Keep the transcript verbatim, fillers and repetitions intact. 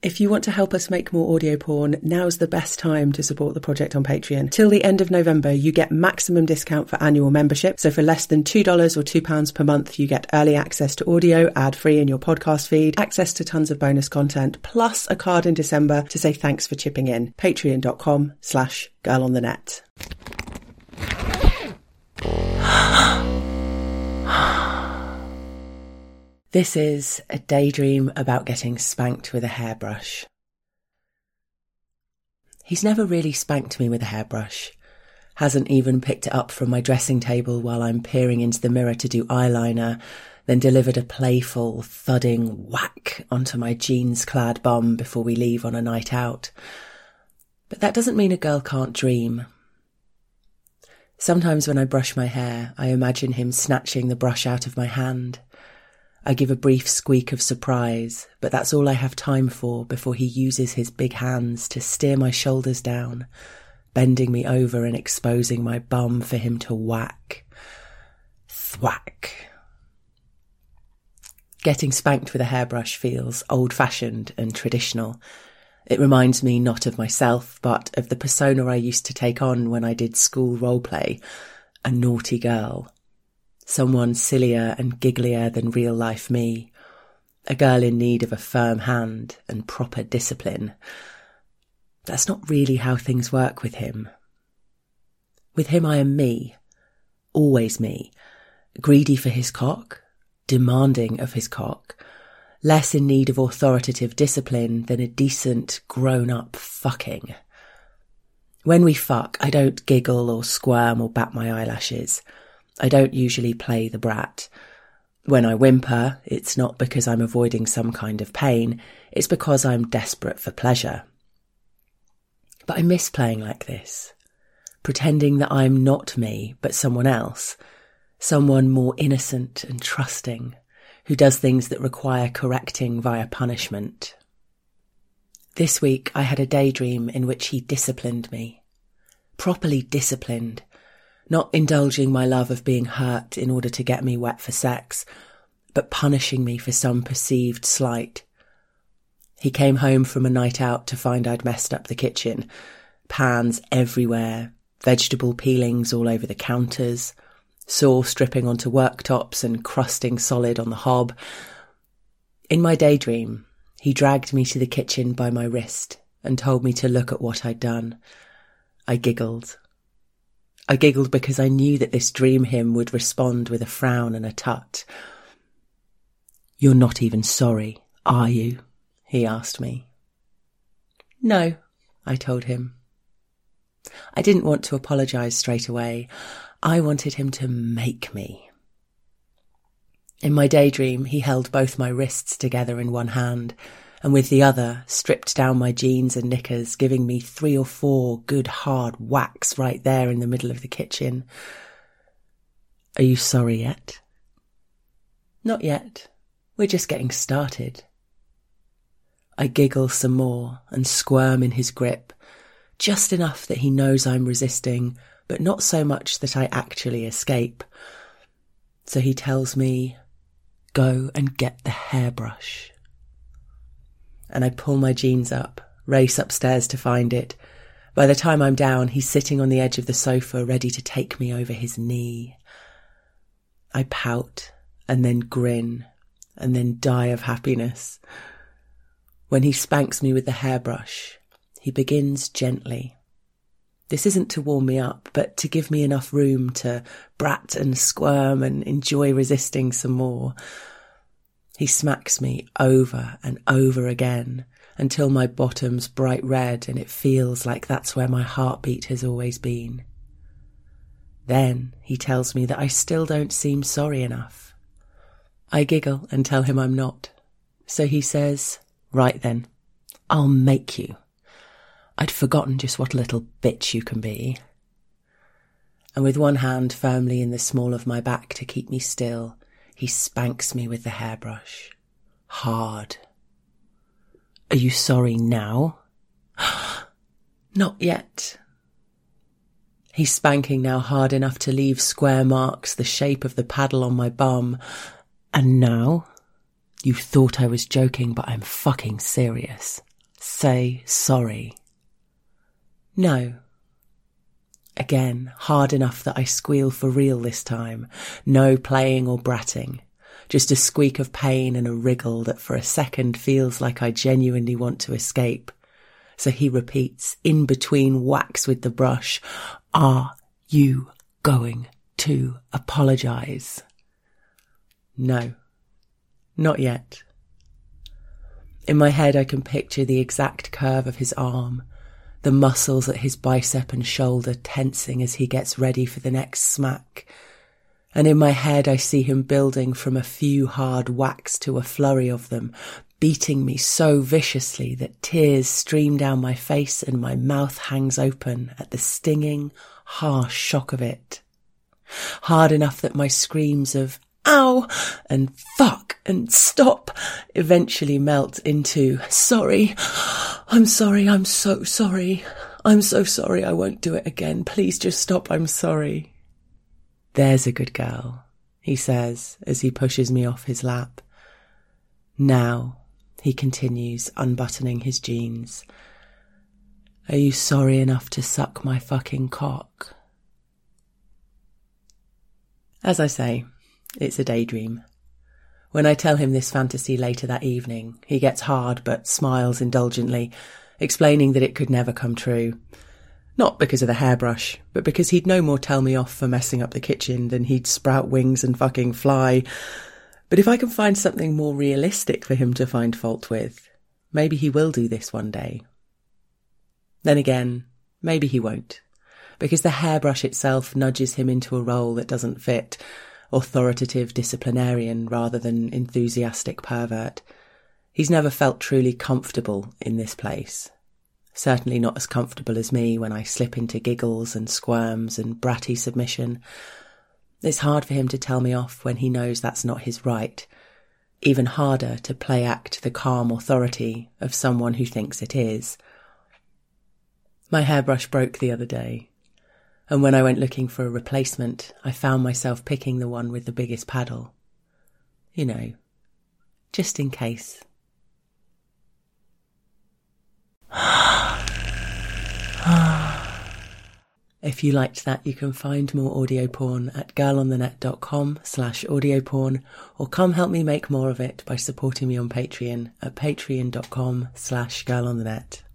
If you want to help us make more audio porn, now's the best time to support the project on Patreon. Till the end of November, you get maximum discount for annual membership. So for less than two dollars or two pounds per month, you get early access to audio, ad-free in your podcast feed, access to tons of bonus content, plus a card in December to say thanks for chipping in. Patreon.com slash girl on the net. This is a daydream about getting spanked with a hairbrush. He's never really spanked me with a hairbrush, hasn't even picked it up from my dressing table while I'm peering into the mirror to do eyeliner, then delivered a playful, thudding whack onto my jeans-clad bum before we leave on a night out. But that doesn't mean a girl can't dream. Sometimes when I brush my hair, I imagine him snatching the brush out of my hand. I give a brief squeak of surprise, but that's all I have time for before he uses his big hands to steer my shoulders down, bending me over and exposing my bum for him to whack. Thwack. Getting spanked with a hairbrush feels old-fashioned and traditional. It reminds me not of myself, but of the persona I used to take on when I did school roleplay, a naughty girl. Someone sillier and gigglier than real-life me. A girl in need of a firm hand and proper discipline. That's not really how things work with him. With him I am me. Always me. Greedy for his cock. Demanding of his cock. Less in need of authoritative discipline than a decent, grown-up fucking. When we fuck, I don't giggle or squirm or bat my eyelashes. I don't usually play the brat. When I whimper, it's not because I'm avoiding some kind of pain, it's because I'm desperate for pleasure. But I miss playing like this, pretending that I'm not me, but someone else, someone more innocent and trusting, who does things that require correcting via punishment. This week I had a daydream in which he disciplined me, properly disciplined, not indulging my love of being hurt in order to get me wet for sex, but punishing me for some perceived slight. He came home from a night out to find I'd messed up the kitchen. Pans everywhere, vegetable peelings all over the counters, sauce dripping onto worktops and crusting solid on the hob. In my daydream, he dragged me to the kitchen by my wrist and told me to look at what I'd done. I giggled. I giggled because I knew that this dream him would respond with a frown and a tut. "You're not even sorry, are you?" he asked me. "No," I told him. I didn't want to apologise straight away. I wanted him to make me. In my daydream, he held both my wrists together in one hand, and with the other stripped down my jeans and knickers, giving me three or four good hard whacks right there in the middle of the kitchen. "Are you sorry yet?" "Not yet. We're just getting started." I giggle some more and squirm in his grip, just enough that he knows I'm resisting, but not so much that I actually escape. So he tells me, "Go and get the hairbrush." And I pull my jeans up, race upstairs to find it. By the time I'm down, he's sitting on the edge of the sofa, ready to take me over his knee. I pout, and then grin, and then die of happiness. When he spanks me with the hairbrush, he begins gently. This isn't to warm me up, but to give me enough room to brat and squirm and enjoy resisting some more. He smacks me over and over again until my bottom's bright red and it feels like that's where my heartbeat has always been. Then he tells me that I still don't seem sorry enough. I giggle and tell him I'm not. So he says, "Right then, I'll make you. I'd forgotten just what a little bitch you can be." And with one hand firmly in the small of my back to keep me still, he spanks me with the hairbrush. Hard. "Are you sorry now?" "Not yet." He's spanking now hard enough to leave square marks the shape of the paddle on my bum. "And now?" "You thought I was joking, but I'm fucking serious. say sorry. No. Again, hard enough that I squeal for real this time. No playing or bratting. Just a squeak of pain and a wriggle that for a second feels like I genuinely want to escape. So he repeats, in between whacks with the brush, "Are you going to apologise?" No, not yet. In my head I can picture the exact curve of his arm, the muscles at his bicep and shoulder tensing as he gets ready for the next smack. And in my head I see him building from a few hard whacks to a flurry of them, beating me so viciously that tears stream down my face and my mouth hangs open at the stinging, harsh shock of it. Hard enough that my screams of "ow" and "fuck" and "stop" eventually melt into "sorry, I'm sorry, I'm so sorry, I'm so sorry, I won't do it again, please just stop, I'm sorry." "There's a good girl," he says as he pushes me off his lap. "Now," he continues, unbuttoning his jeans, "are you sorry enough to suck my fucking cock?" As I say, it's a daydream. When I tell him this fantasy later that evening, he gets hard but smiles indulgently, explaining that it could never come true. Not because of the hairbrush, but because he'd no more tell me off for messing up the kitchen than he'd sprout wings and fucking fly. But if I can find something more realistic for him to find fault with, maybe he will do this one day. Then again, maybe he won't, because the hairbrush itself nudges him into a role that doesn't fit, authoritative disciplinarian rather than enthusiastic pervert. He's never felt truly comfortable in this place. Certainly not as comfortable as me when I slip into giggles and squirms and bratty submission. It's hard for him to tell me off when he knows that's not his right. Even harder to play act the calm authority of someone who thinks it is. My hairbrush broke the other day, and when I went looking for a replacement, I found myself picking the one with the biggest paddle. You know, just in case. If you liked that, you can find more audio porn at girlonthenet.com slash audio porn, or come help me make more of it by supporting me on Patreon at patreon.com slash girlonthenet.